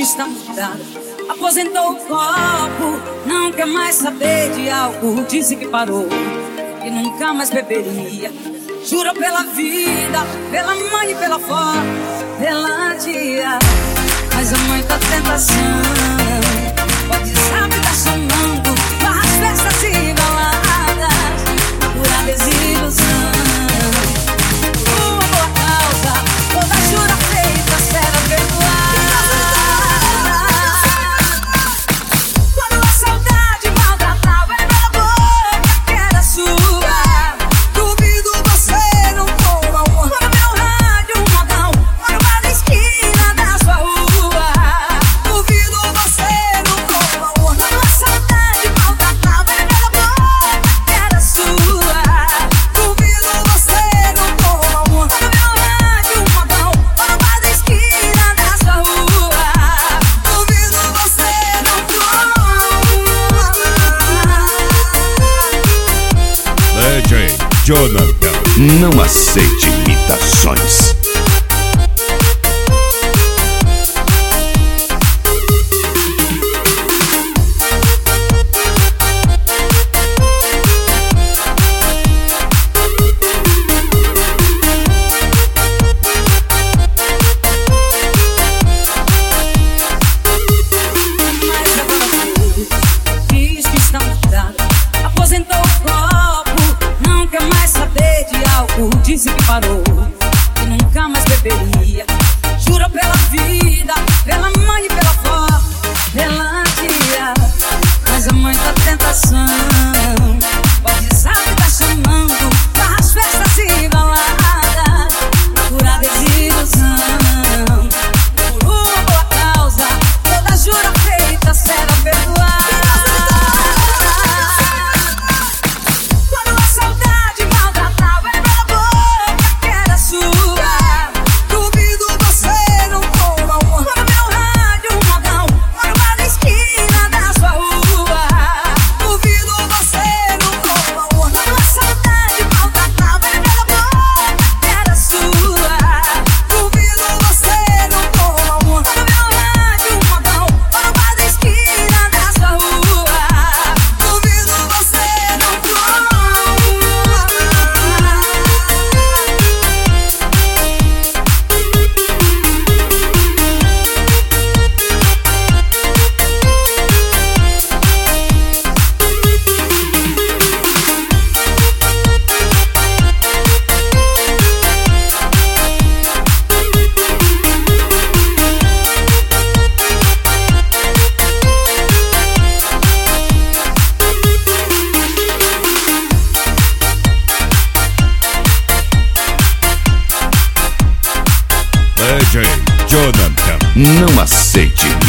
que está mudado. Aposentou o copo, não quer mais saber de álcool. Disse que parou e nunca mais beberia. Jurou pela vida, pela mãe e pela avó, pela tia. Mas é muita tentação. Pode saber tá chamando para as festas e baladas, pura desilusão. Uma boa causa, toda jura feita será perdoada. Quando a saudade maltratava pela boca que era sua, duvido você não toma uma. Quando meu rádio modão, mora na esquina da sua rua, duvido você não toma uma. Quando a saudade maltratava pela boca que era sua, duvido você não toma uma. Quando meu rádio modão, mora na esquina da sua rua, duvido você não toma uma. DJ Jonathan, não aceite imitações. Mas agora diz que está mudado. Aposentou o copo, não quer mais saber de álcool. Disse que parou e nunca mais beberia. Jurou pela vida, pela mãe e pela avó, pela tia. Mas é muita tentação. Pode saber tá chamando para as festas e baladas, pura desilusão. Por uma boa causa, toda jura feita será perdoada. Quando a saudade maltratava pela boca que era sua, duvido você não toma uma. Quando meu rádio modão, mora na esquina da sua rua, duvido você não toma uma. Quando a saudade maltratava pela boca que era sua, duvido você não toma uma. Quando meu rádio modão, mora na esquina da sua rua, duvido você não toma uma. DJ Jonathan, não aceite